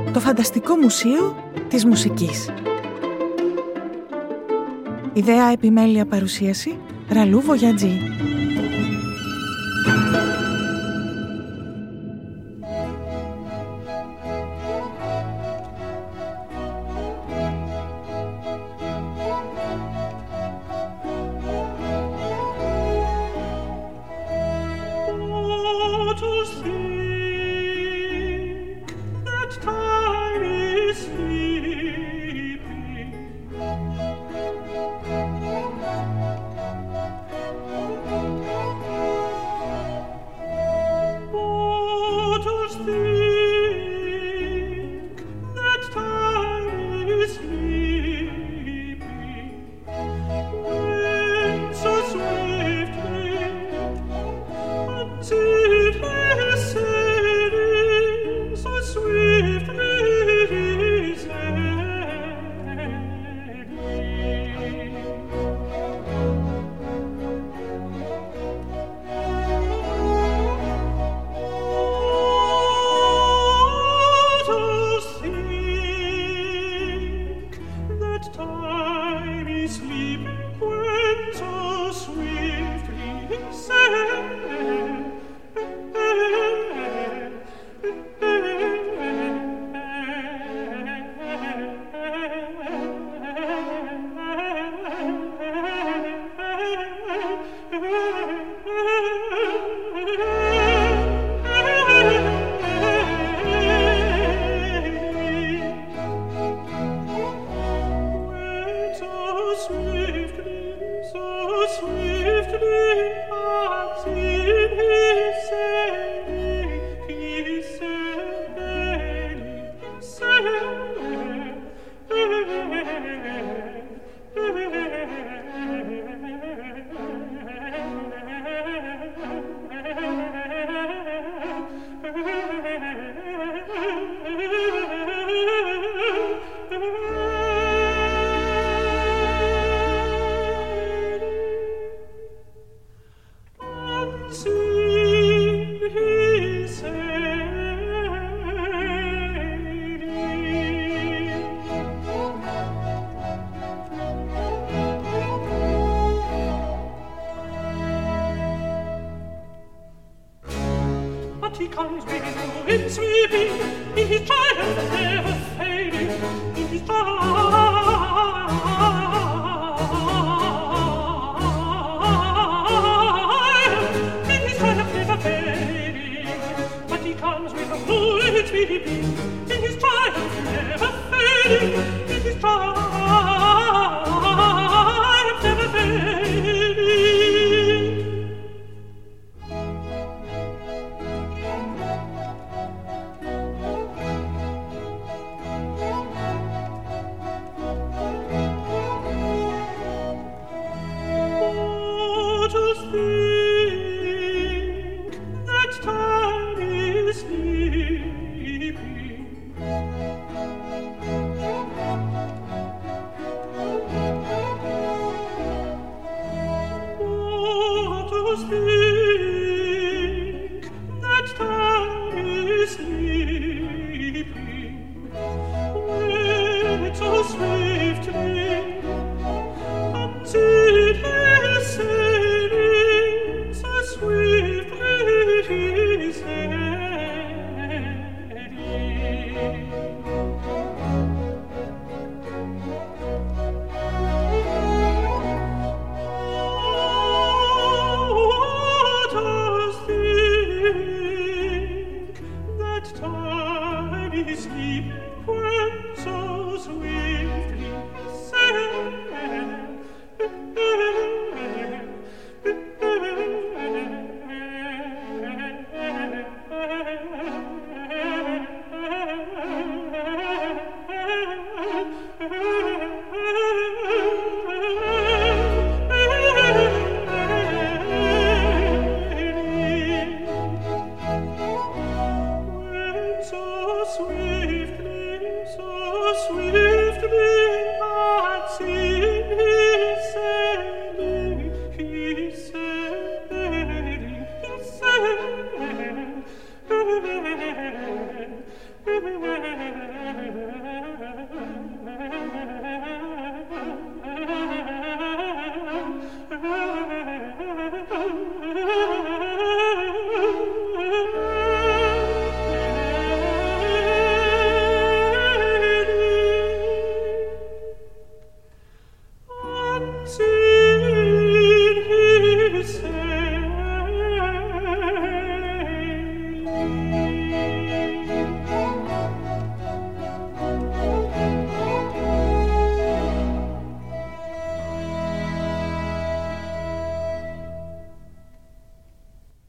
Το φανταστικό μουσείο της μουσικής. Ιδέα, επιμέλεια, παρουσίαση Ραλού Βογιατζή.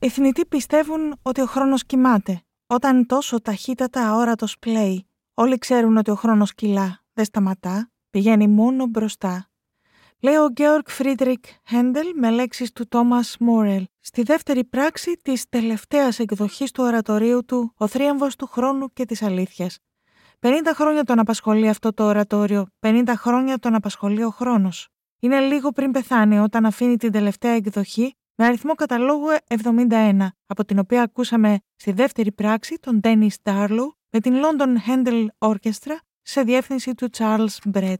Οι θνητοί πιστεύουν ότι ο χρόνος κυμάται. Όταν τόσο ταχύτατα αόρατος πλέει, όλοι ξέρουν ότι ο χρόνος κυλά, δεν σταματά, πηγαίνει μόνο μπροστά. Λέει ο Γκέοργκ Φρίντρικ Χέντελ με λέξεις του Τόμας Μόρελ στη δεύτερη πράξη της τελευταίας εκδοχής του ορατορίου του «Ο θρίαμβος του χρόνου και της αλήθειας». 50 χρόνια τον απασχολεί αυτό το ορατόριο, 50 χρόνια τον απασχολεί ο χρόνος. Είναι λίγο πριν πεθάνει όταν αφήνει την τελευταία εκδοχή με αριθμό καταλόγου 71, από την οποία ακούσαμε στη δεύτερη πράξη τον Dennis Darlow με την London Handel Orchestra σε διεύθυνση του Charles Brett.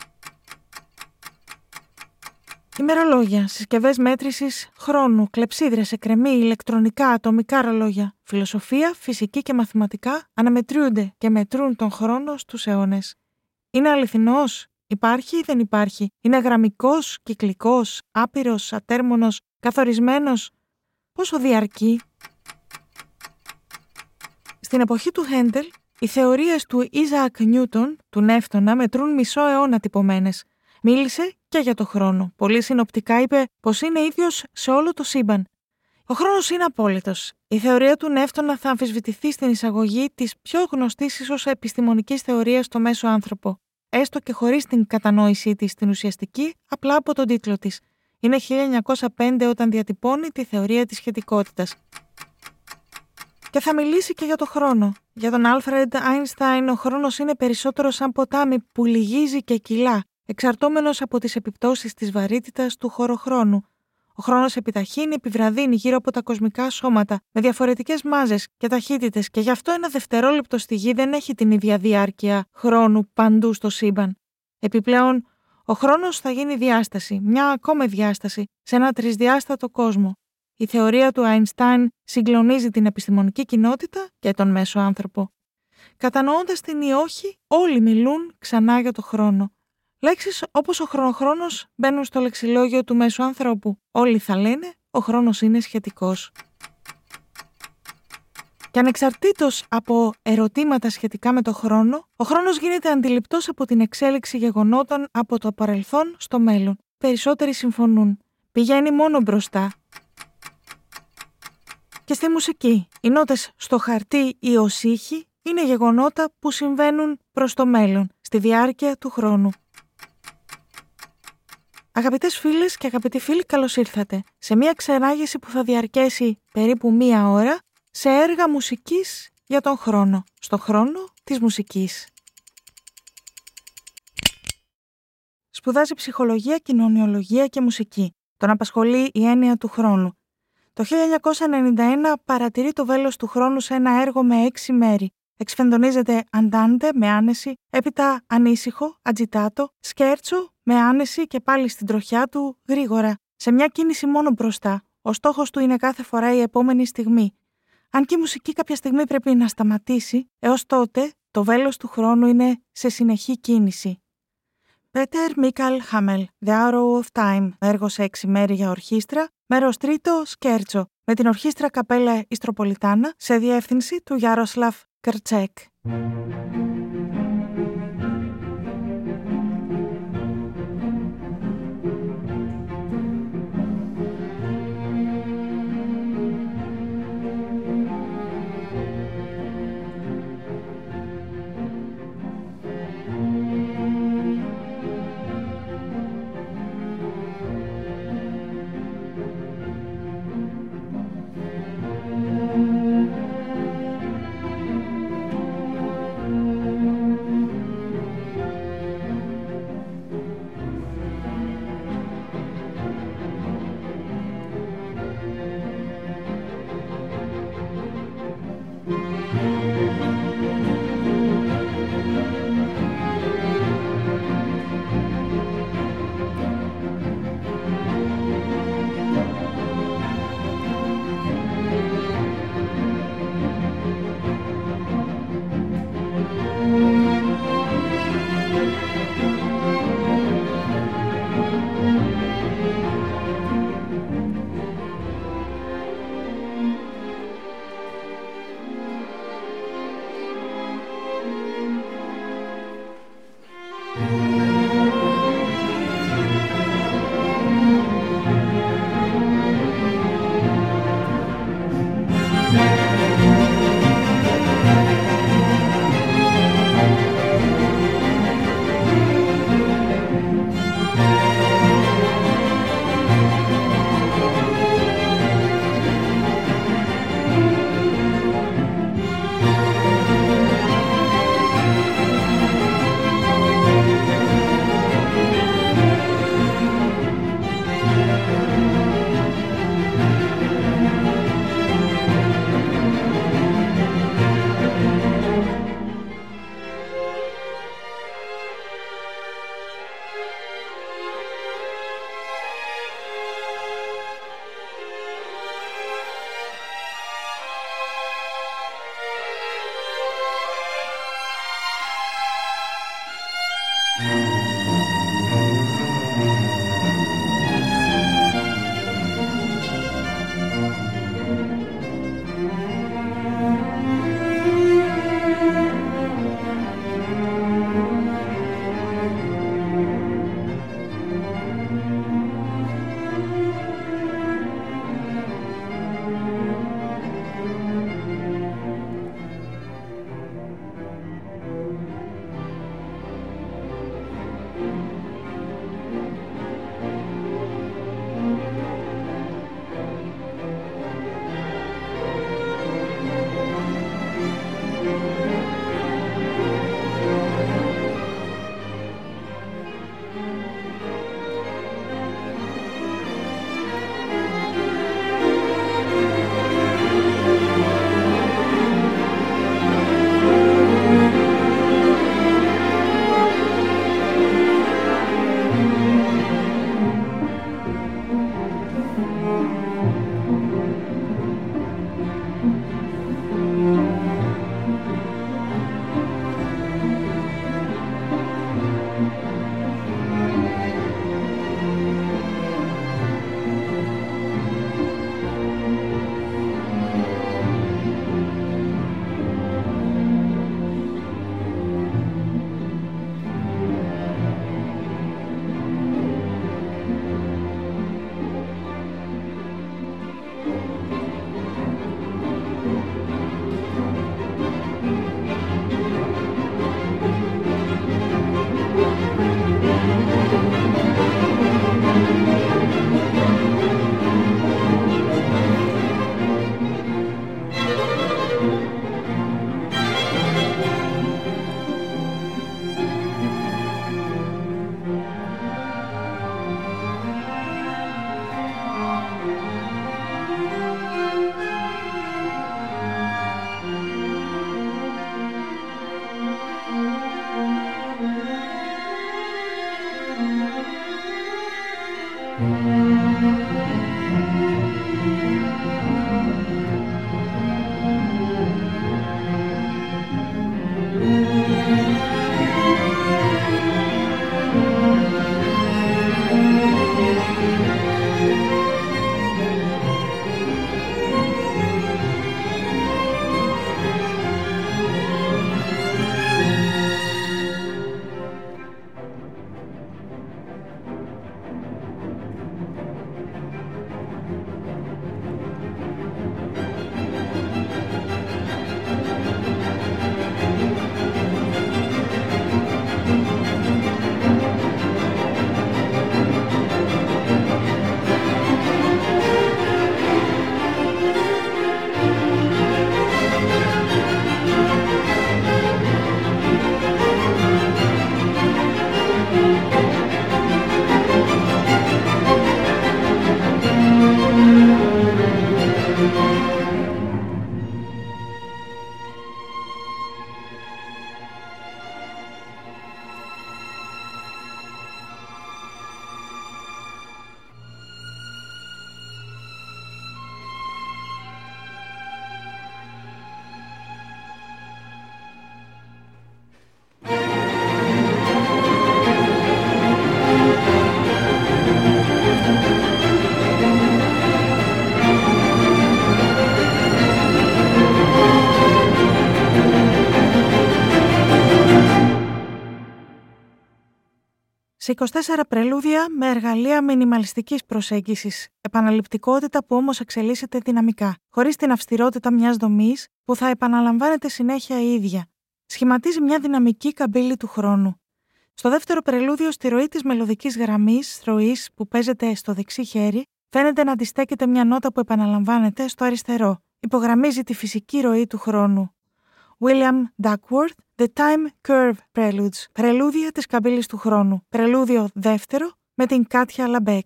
Ημερολόγια, συσκευές μέτρησης χρόνου, κλεψίδρες, εκκρεμή, ηλεκτρονικά, ατομικά ρολόγια, φιλοσοφία, φυσική και μαθηματικά αναμετριούνται και μετρούν τον χρόνο στους αιώνες. Είναι αληθινός? Υπάρχει ή δεν υπάρχει? Είναι γραμμικός, κυκλικός, άπειρος, ατέρμονος, καθορισμένος? Πόσο διαρκεί? Στην εποχή του Χέντελ, οι θεωρίες του Ίζαακ Νιούτον, του Νεύτωνα, μετρούν μισό αιώνα τυπωμένες. Μίλησε και για το χρόνο. Πολύ συνοπτικά είπε πως είναι ίδιος σε όλο το σύμπαν. Ο χρόνος είναι απόλυτος. Η θεωρία του Νεύτωνα θα αμφισβητηθεί στην εισαγωγή της πιο γνωστής ίσως επιστημονικής θεωρίας στο μέσο άνθρωπο, έστω και χωρίς την κατανόησή της στην ουσιαστική, απλά από τον τίτλο της. Είναι 1905 όταν διατυπώνει τη θεωρία της σχετικότητας. Και θα μιλήσει και για το χρόνο. Για τον Άλφρεντ Άινστάιν ο χρόνος είναι περισσότερο σαν ποτάμι που λυγίζει και κυλά, εξαρτώμενος από τις επιπτώσεις της βαρύτητας του χωροχρόνου. Ο χρόνος επιταχύνει, επιβραδύνει γύρω από τα κοσμικά σώματα με διαφορετικές μάζες και ταχύτητες και γι' αυτό ένα δευτερόλεπτο στη Γη δεν έχει την ίδια διάρκεια χρόνου παντού στο σύμπαν. Επιπλέον, ο χρόνος θα γίνει διάσταση, μια ακόμη διάσταση, σε ένα τρισδιάστατο κόσμο. Η θεωρία του Αϊνστάιν συγκλονίζει την επιστημονική κοινότητα και τον μέσο άνθρωπο. Κατανοώντας την ή όχι, όλοι μιλούν ξανά για το χρόνο. Λέξεις όπως ο χρονοχρόνος μπαίνουν στο λεξιλόγιο του μέσου ανθρώπου. Όλοι θα λένε ο χρόνος είναι σχετικός. Και ανεξαρτήτως από ερωτήματα σχετικά με το χρόνο, ο χρόνος γίνεται αντιληπτός από την εξέλιξη γεγονότων από το παρελθόν στο μέλλον. Περισσότεροι συμφωνούν. Πηγαίνει μόνο μπροστά. Και στη μουσική, οι νότες στο χαρτί ή ως ήχοι είναι γεγονότα που συμβαίνουν προς το μέλλον, στη διάρκεια του χρόνου. Αγαπητές φίλες και αγαπητοί φίλοι, καλώς ήρθατε σε μια ξενάγηση που θα διαρκέσει περίπου μία ώρα σε έργα μουσικής για τον χρόνο, στο χρόνο της μουσικής. Σπουδάζει ψυχολογία, κοινωνιολογία και μουσική. Τον απασχολεί η έννοια του χρόνου. Το 1991 παρατηρεί το βέλος του χρόνου σε ένα έργο με 6 μέρη. Εξφενδονίζεται αντάντε με άνεση, έπειτα ανήσυχο, ατζιτάτο, σκέρτσο με άνεση και πάλι στην τροχιά του γρήγορα, σε μια κίνηση μόνο μπροστά. Ο στόχος του είναι κάθε φορά η επόμενη στιγμή. Αν και η μουσική κάποια στιγμή πρέπει να σταματήσει, έως τότε το βέλος του χρόνου είναι σε συνεχή κίνηση. Πέτερ Μίκαλ Χάμελ, The Arrow of Time, έργο σε 6 μέρη για ορχήστρα, μέρος τρίτο, σκέρτσο, με την ορχήστρα Καπέλα Ιστροπολιτάνα σε διεύθυνση του Γιάροσλαφ Κρτσέκ. Σε 24 πρελούδια με εργαλεία μινιμαλιστικής προσέγγισης, επαναληπτικότητα που όμως εξελίσσεται δυναμικά, χωρίς την αυστηρότητα μιας δομής που θα επαναλαμβάνεται συνέχεια η ίδια. Σχηματίζει μια δυναμική καμπύλη του χρόνου. Στο δεύτερο πρελούδιο, στη ροή της μελωδικής γραμμής ροής που παίζεται στο δεξί χέρι, φαίνεται να αντιστέκεται μια νότα που επαναλαμβάνεται στο αριστερό. Υπογραμμίζει τη φυσική ροή του χρόνου. William Duckworth, The Time Curve Preludes, πρελούδια της καμπύλης του χρόνου. Πρελούδιο δεύτερο με την Κάτια Λαμπέκ.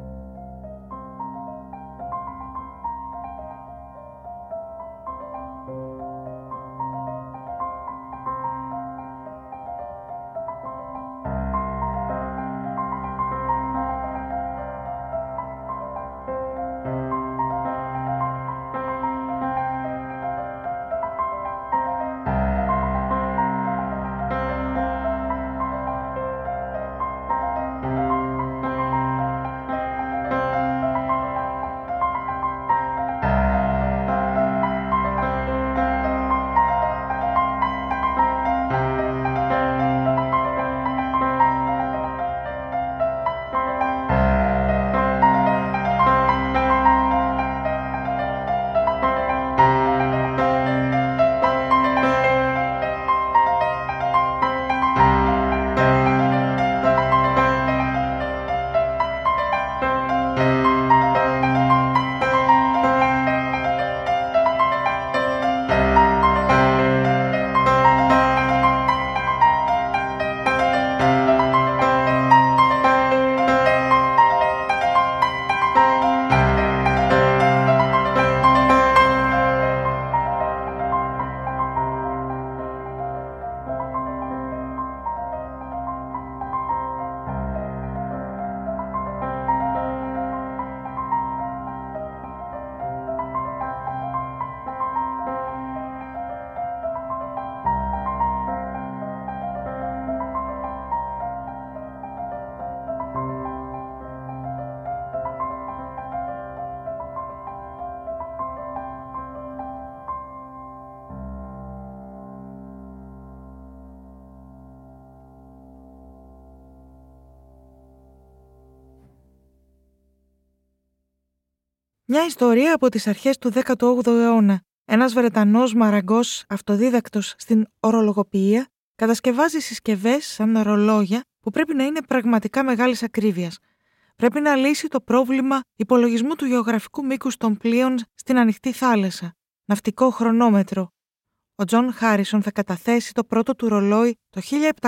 Μια ιστορία από τις αρχές του 18ου αιώνα. Ένας Βρετανός μαραγκός αυτοδίδακτος στην ορολογοποιία κατασκευάζει συσκευές σαν ρολόγια που πρέπει να είναι πραγματικά μεγάλης ακρίβειας. Πρέπει να λύσει το πρόβλημα υπολογισμού του γεωγραφικού μήκους των πλοίων στην ανοιχτή θάλασσα. Ναυτικό χρονόμετρο. Ο Τζον Χάρισον θα καταθέσει το πρώτο του ρολόι το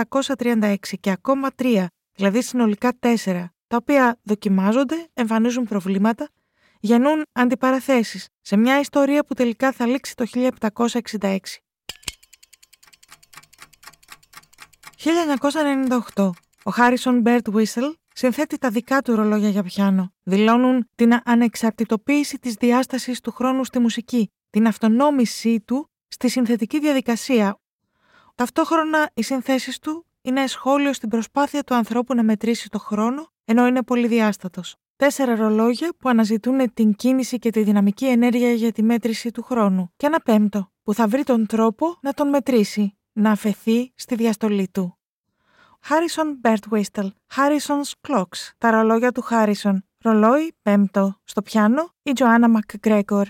1736 και ακόμα 3, δηλαδή συνολικά 4, τα οποία δοκιμάζονται, εμφανίζουν προβλήματα, γεννούν αντιπαραθέσεις σε μια ιστορία που τελικά θα λήξει το 1766. 1998. Ο Χάρισον Μπέρτ Βίσελ συνθέτει τα δικά του ρολόγια για πιάνο. Δηλώνουν την ανεξαρτητοποίηση της διάστασης του χρόνου στη μουσική, την αυτονόμησή του στη συνθετική διαδικασία. Ταυτόχρονα οι συνθέσεις του είναι σχόλιο στην προσπάθεια του ανθρώπου να μετρήσει το χρόνο, ενώ είναι πολυδιάστατος. 4 ρολόγια που αναζητούν την κίνηση και τη δυναμική ενέργεια για τη μέτρηση του χρόνου. Και ένα 5ο που θα βρει τον τρόπο να τον μετρήσει, να αφαιθεί στη διαστολή του. Harrison Bert Wistel, Harrison's Clocks, τα ρολόγια του Harrison. Ρολόι 5ο. Στο πιάνο η Joanna McGregor.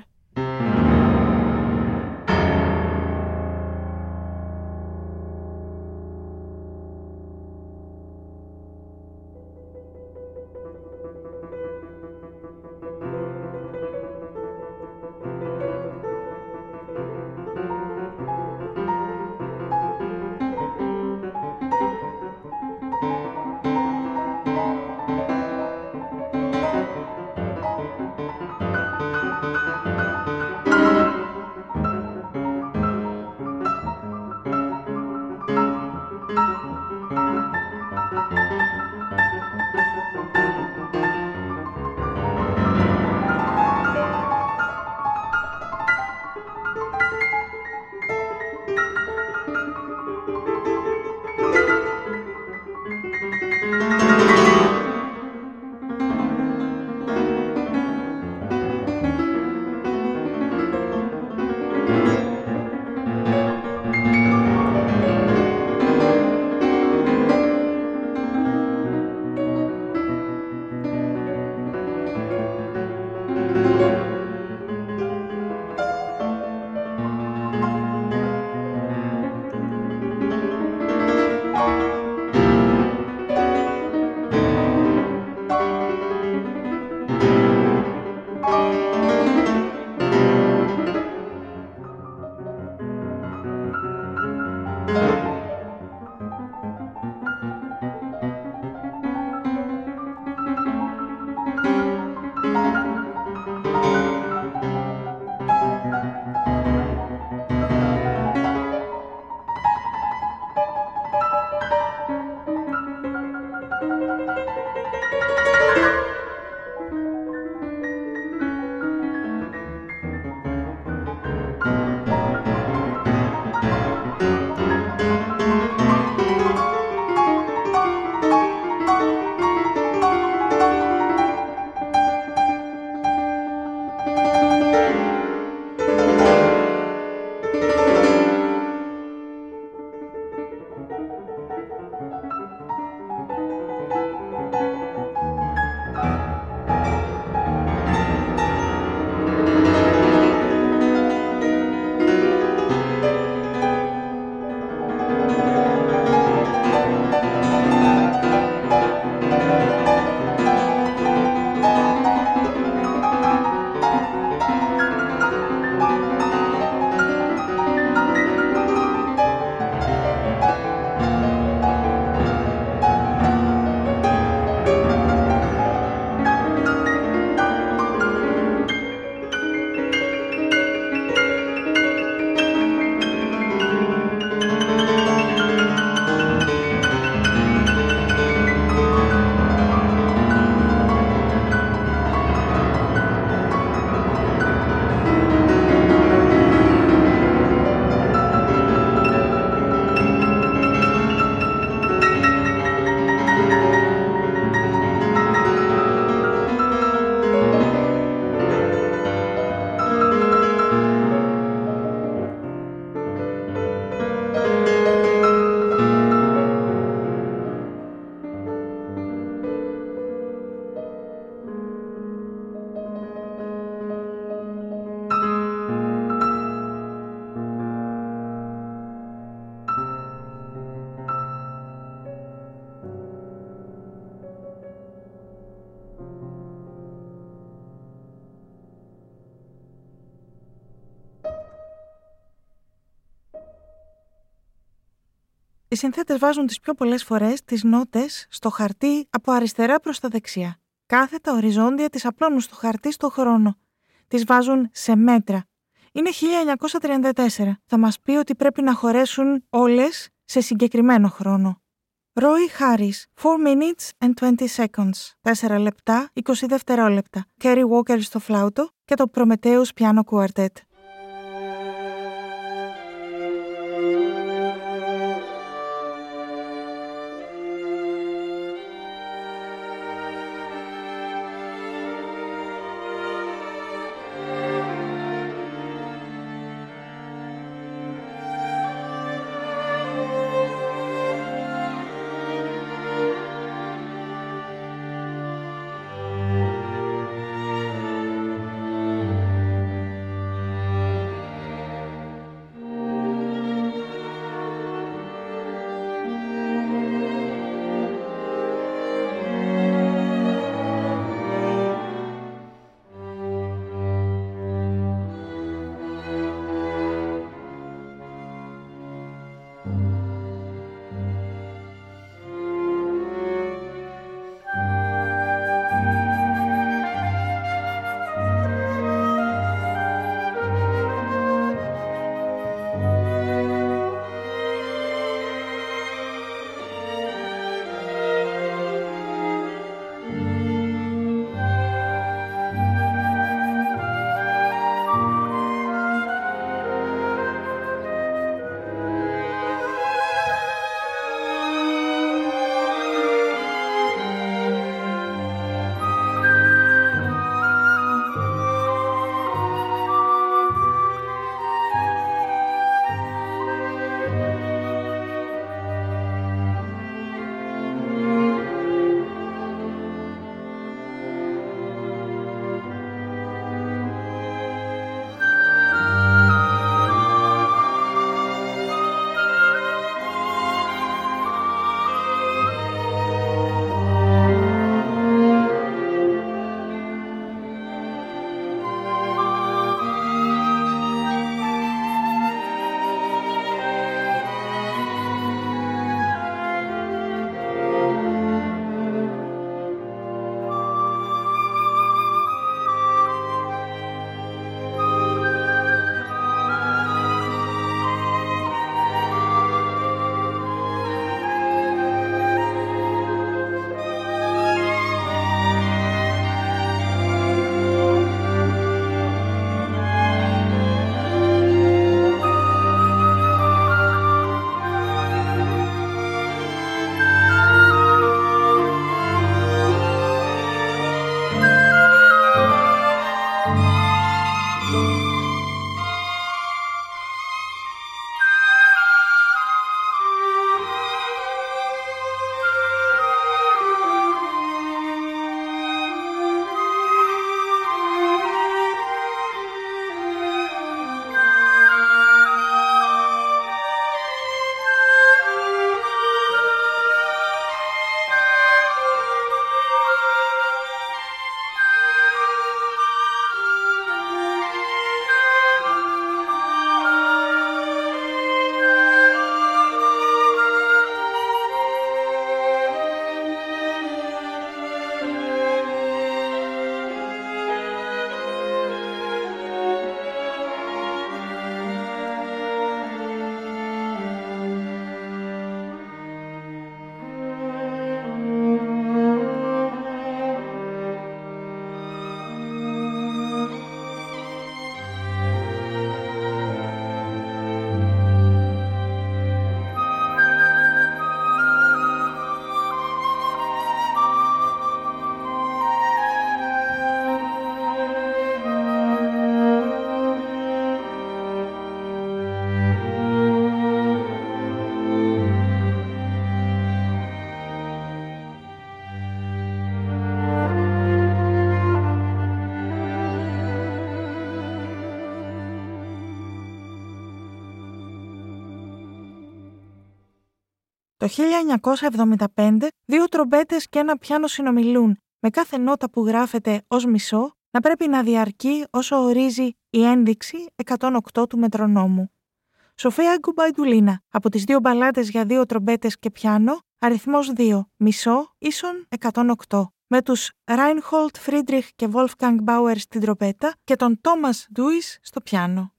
Οι συνθέτες βάζουν τις πιο πολλές φορές τις νότες στο χαρτί από αριστερά προς τα δεξιά. Κάθετα οριζόντια τις απλώνουν στο χαρτί στο χρόνο. Τις βάζουν σε μέτρα. Είναι 1934. Θα μας πει ότι πρέπει να χωρέσουν όλες σε συγκεκριμένο χρόνο. Roy Harris, 4 minutes and 20 seconds, 4 λεπτά, 20 δευτερόλεπτα. Kerry Walker στο φλάουτο και το Prometheus Piano Quartet. Το 1975, δύο τρομπέτες και ένα πιάνο συνομιλούν, με κάθε νότα που γράφεται ως μισό να πρέπει να διαρκεί όσο ορίζει η ένδειξη 108 του μετρονόμου. Σοφία Γκουμπαϊντουλίνα, από τις 2 μπαλάντες για 2 τρομπέτες και πιάνο, αριθμός 2, μισό, ίσον 108. Με τους Ράινχολτ Φρίντριχ και Βόλφγκανγκ Μπάουερ στην τρομπέτα και τον Τόμας Ντούις στο πιάνο.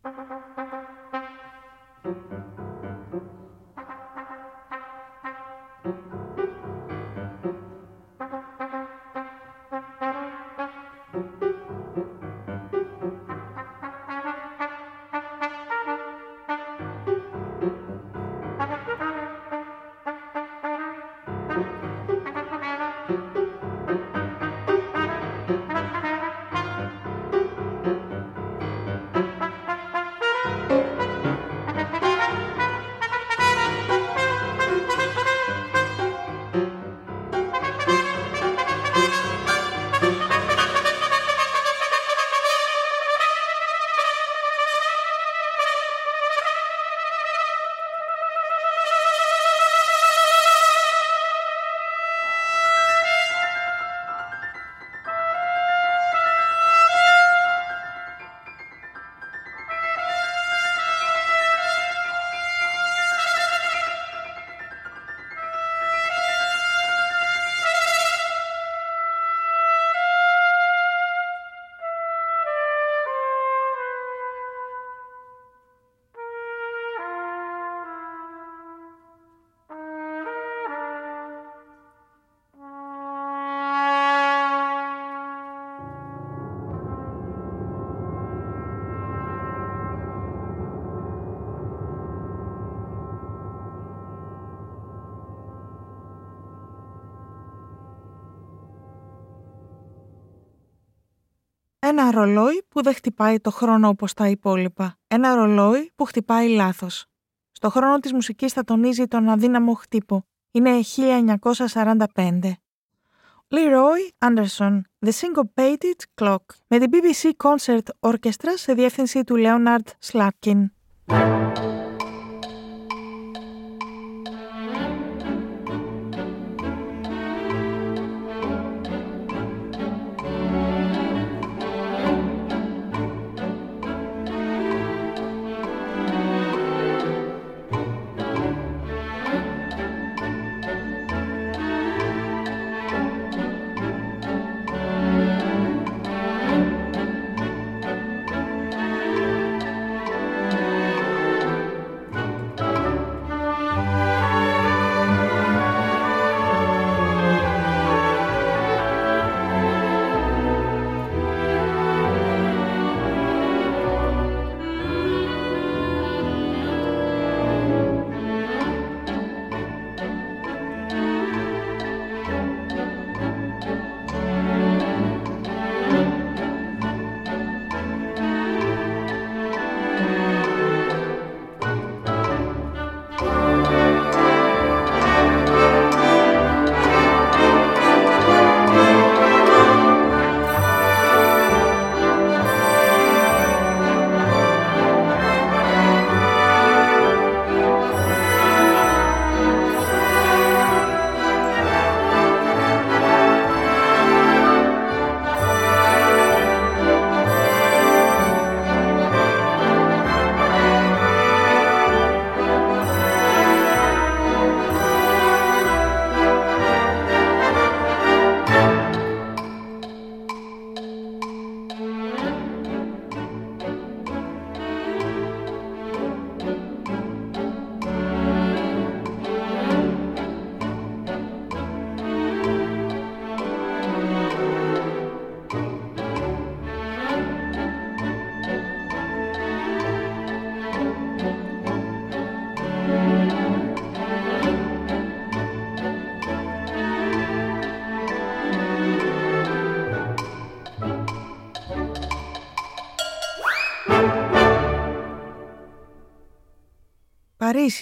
Ένα ρολόι που δεν χτυπάει το χρόνο όπως τα υπόλοιπα. Ένα ρολόι που χτυπάει λάθος. Στο χρόνο της μουσικής θα τονίζει τον αδύναμο χτύπο. Είναι 1945. Leroy Anderson, The Syncopated Clock, με την BBC Concert Orchestra σε διεύθυνση του Leonard Slatkin. Παρίσι,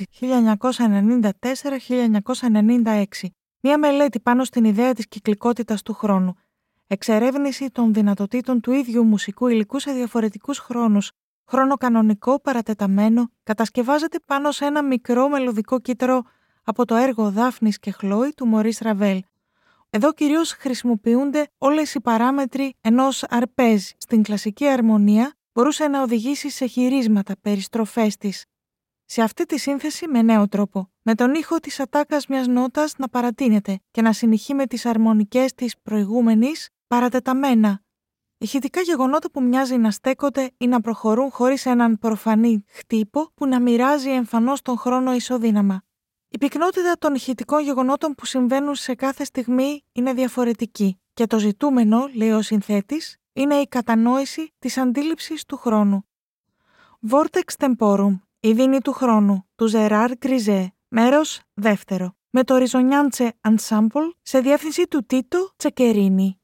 1994-1996. Μία μελέτη πάνω στην ιδέα της κυκλικότητας του χρόνου. Εξερεύνηση των δυνατοτήτων του ίδιου μουσικού υλικού σε διαφορετικούς χρόνους. Χρόνο κανονικό, παρατεταμένο, κατασκευάζεται πάνω σε ένα μικρό μελωδικό κύτταρο από το έργο Δάφνης και Χλόη του Μωρίς Ραβέλ. Εδώ κυρίως χρησιμοποιούνται όλες οι παράμετροι ενός αρπέζ. Στην κλασική αρμονία μπορούσε να οδηγήσει σε χειρίσματα, περιστροφές της. σε αυτή τη σύνθεση με νέο τρόπο, με τον ήχο της ατάκας μιας νότας να παρατείνεται και να συνεχεί με τις αρμονικές της προηγούμενης παρατεταμένα. Ηχητικά γεγονότα που μοιάζει να στέκονται ή να προχωρούν χωρίς έναν προφανή χτύπο που να μοιράζει εμφανώς τον χρόνο ισοδύναμα. Η πυκνότητα των ηχητικών γεγονότων που συμβαίνουν σε κάθε στιγμή είναι διαφορετική και το ζητούμενο, λέει ο συνθέτης, είναι η κατανόηση της αντίληψης του χρόνου. Vortex Temporum, η δίνη του χρόνου, του Ζεράρ Γκριζέ, μέρος δεύτερο, με το Ριζονιάντσε Ensemble σε διεύθυνση του Τίτο Τσεκερίνη.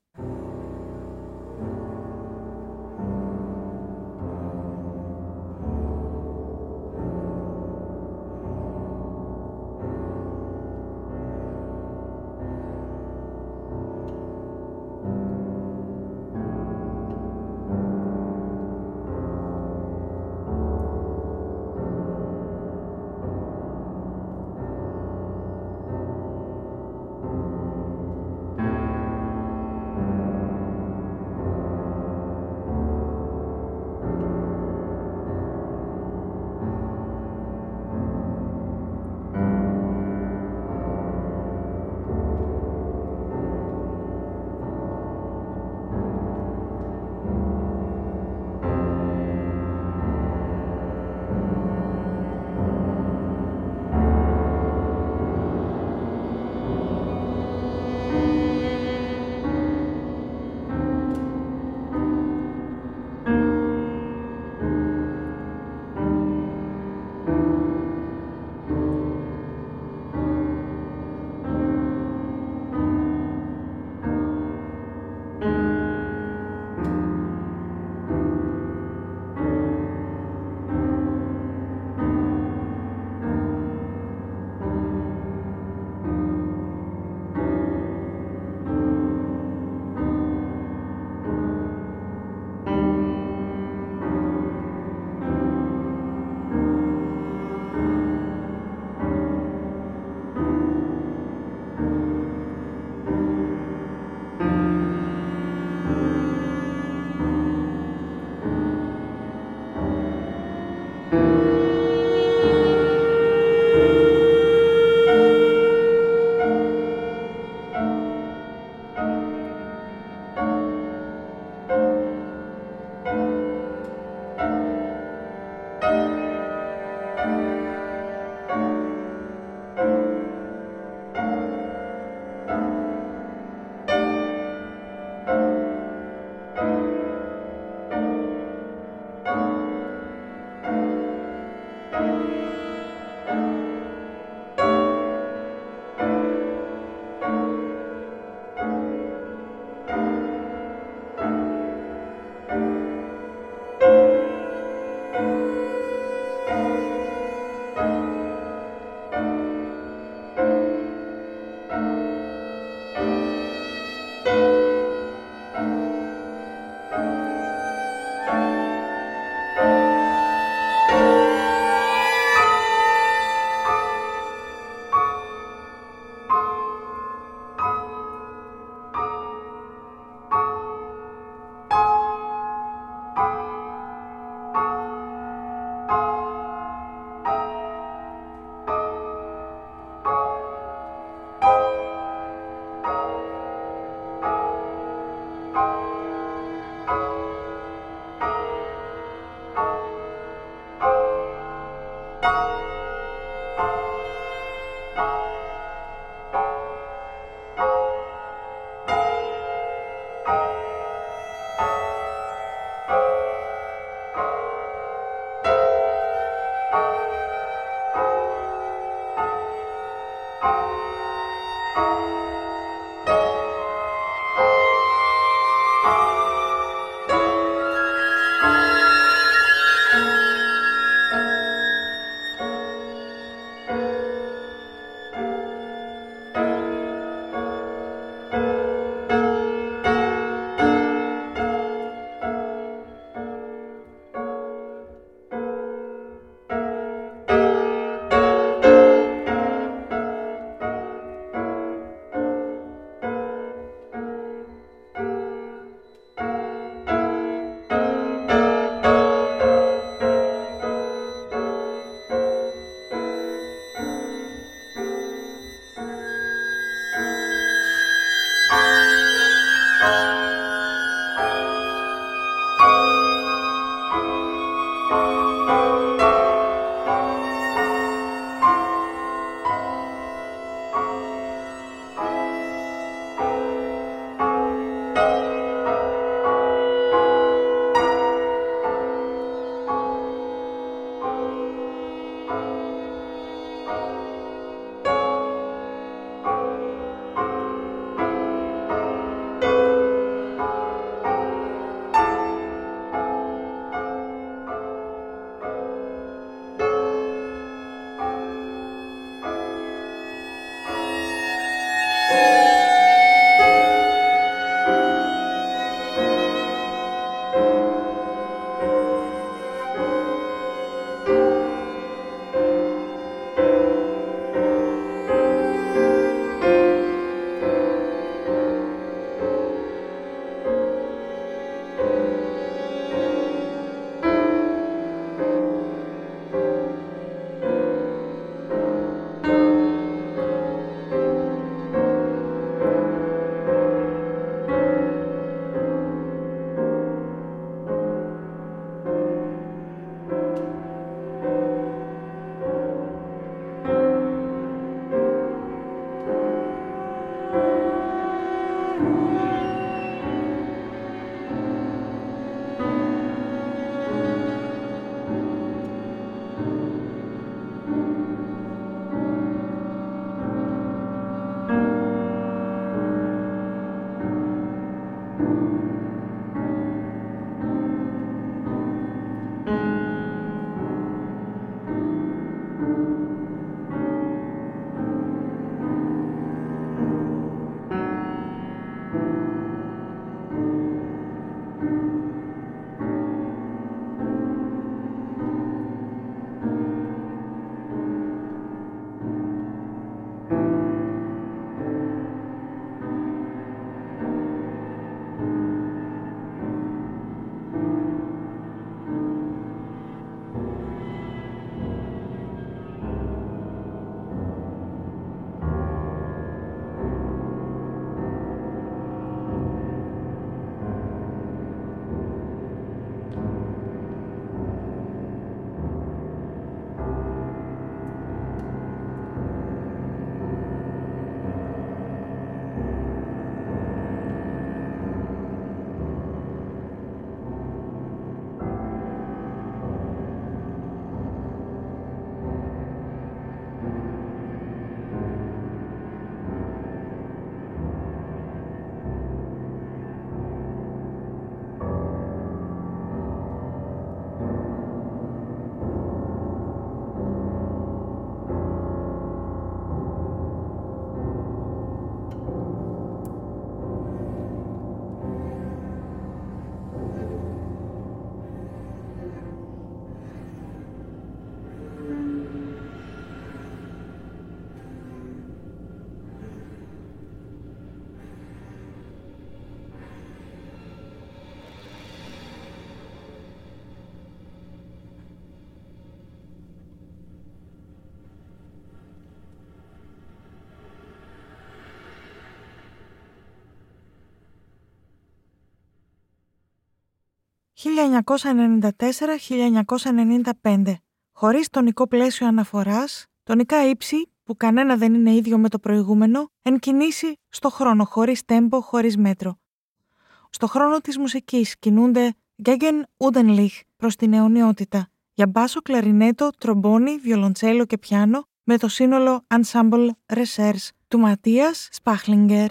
1994-1995. Χωρίς τονικό πλαίσιο αναφοράς, τονικά ύψη που κανένα δεν είναι ίδιο με το προηγούμενο, εν κινήσει στο χρόνο, χωρίς τέμπο, χωρίς μέτρο. Στο χρόνο της μουσικής κινούνται Gegen Udenlich προς την αιωνιότητα, για μπάσο, κλαρινέτο, τρομπόνι, βιολοντσέλο και πιάνο, με το σύνολο Ensemble Recherche του Ματίας Σπάχλιγκερ.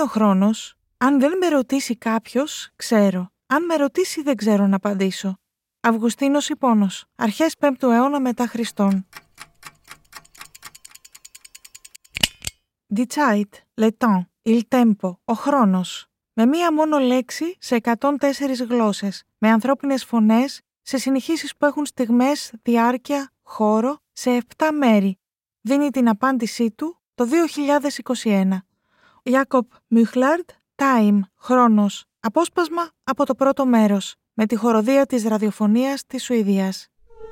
είναι ο χρόνος? Αν δεν με ρωτήσει κάποιος, ξέρω. Αν με ρωτήσει, δεν ξέρω να απαντήσω. Αυγουστίνος Ιππώνος, αρχές 5ου αιώνα μετά Χριστόν. Die Zeit, le temps, il tempo, ο χρόνος. Με μία μόνο λέξη σε 104 γλώσσες, με ανθρώπινες φωνές, σε συνεχίσεις που έχουν στιγμές, διάρκεια, χώρο, σε 7 μέρη. Δίνει την απάντησή του το 2021. Jakob Mückland, Time, χρόνος, απόσπασμα από το πρώτο μέρος, με τη χοροδία της ραδιοφωνίας της Σουηδίας.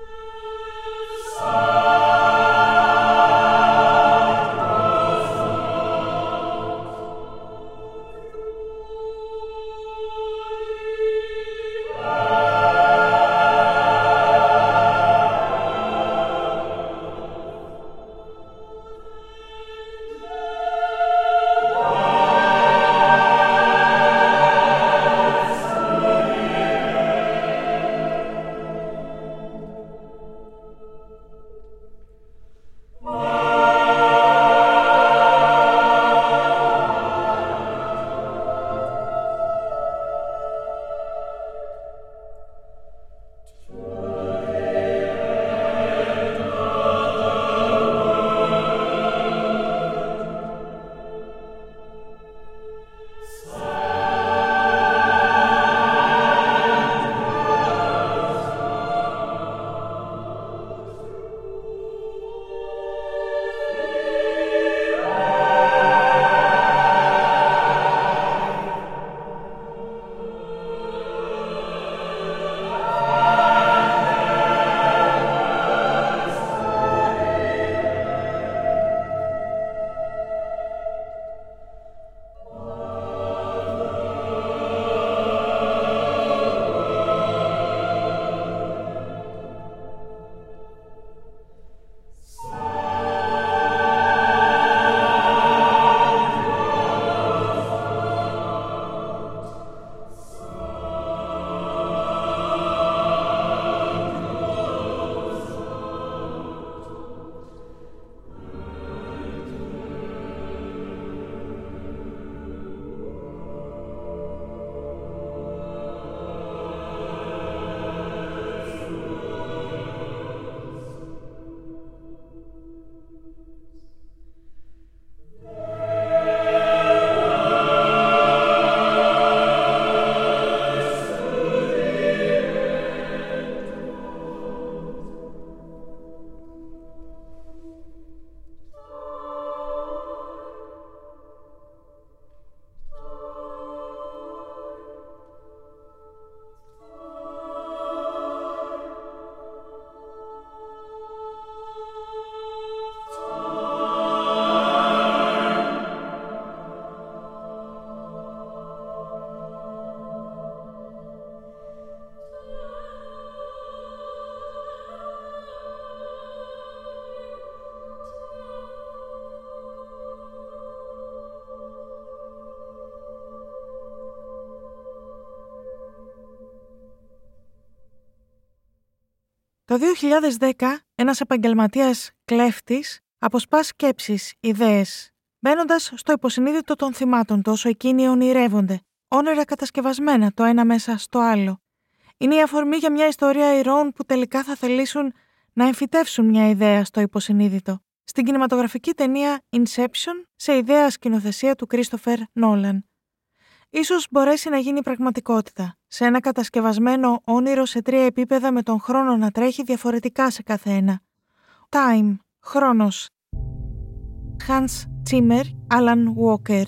Το 2010, ένας επαγγελματίας κλέφτης αποσπά σκέψεις, ιδέες, μπαίνοντας στο υποσυνείδητο των θυμάτων του όσο εκείνοι ονειρεύονται, όνειρα κατασκευασμένα το ένα μέσα στο άλλο. Είναι η αφορμή για μια ιστορία ηρώων που τελικά θα θελήσουν να εμφυτεύσουν μια ιδέα στο υποσυνείδητο. Στην κινηματογραφική ταινία Inception, σε ιδέα σκηνοθεσία του Christopher Nolan. Ίσως μπορέσει να γίνει πραγματικότητα, σε ένα κατασκευασμένο όνειρο σε 3 επίπεδα με τον χρόνο να τρέχει διαφορετικά σε κάθε ένα. Time, χρόνος. Hans Zimmer, Alan Walker.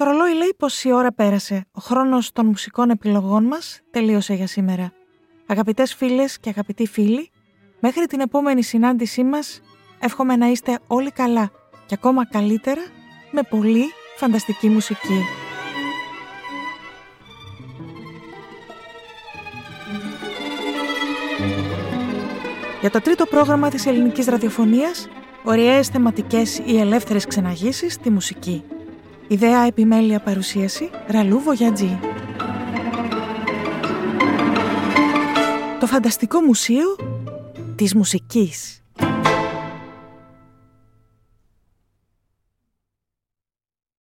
Το ρολόι λέει πως η ώρα πέρασε. Ο χρόνος των μουσικών επιλογών μας τελείωσε για σήμερα. Αγαπητές φίλες και αγαπητοί φίλοι, μέχρι την επόμενη συνάντησή μας, εύχομαι να είστε όλοι καλά και ακόμα καλύτερα με πολύ φανταστική μουσική. Για το τρίτο πρόγραμμα της ελληνικής ραδιοφωνίας, ωραίες θεματικές ή ελεύθερες ξεναγήσεις στη μουσική. Ιδέα, επιμέλεια, παρουσίαση, Ραλού Βογιατζή. Το φανταστικό μουσείο της μουσικής.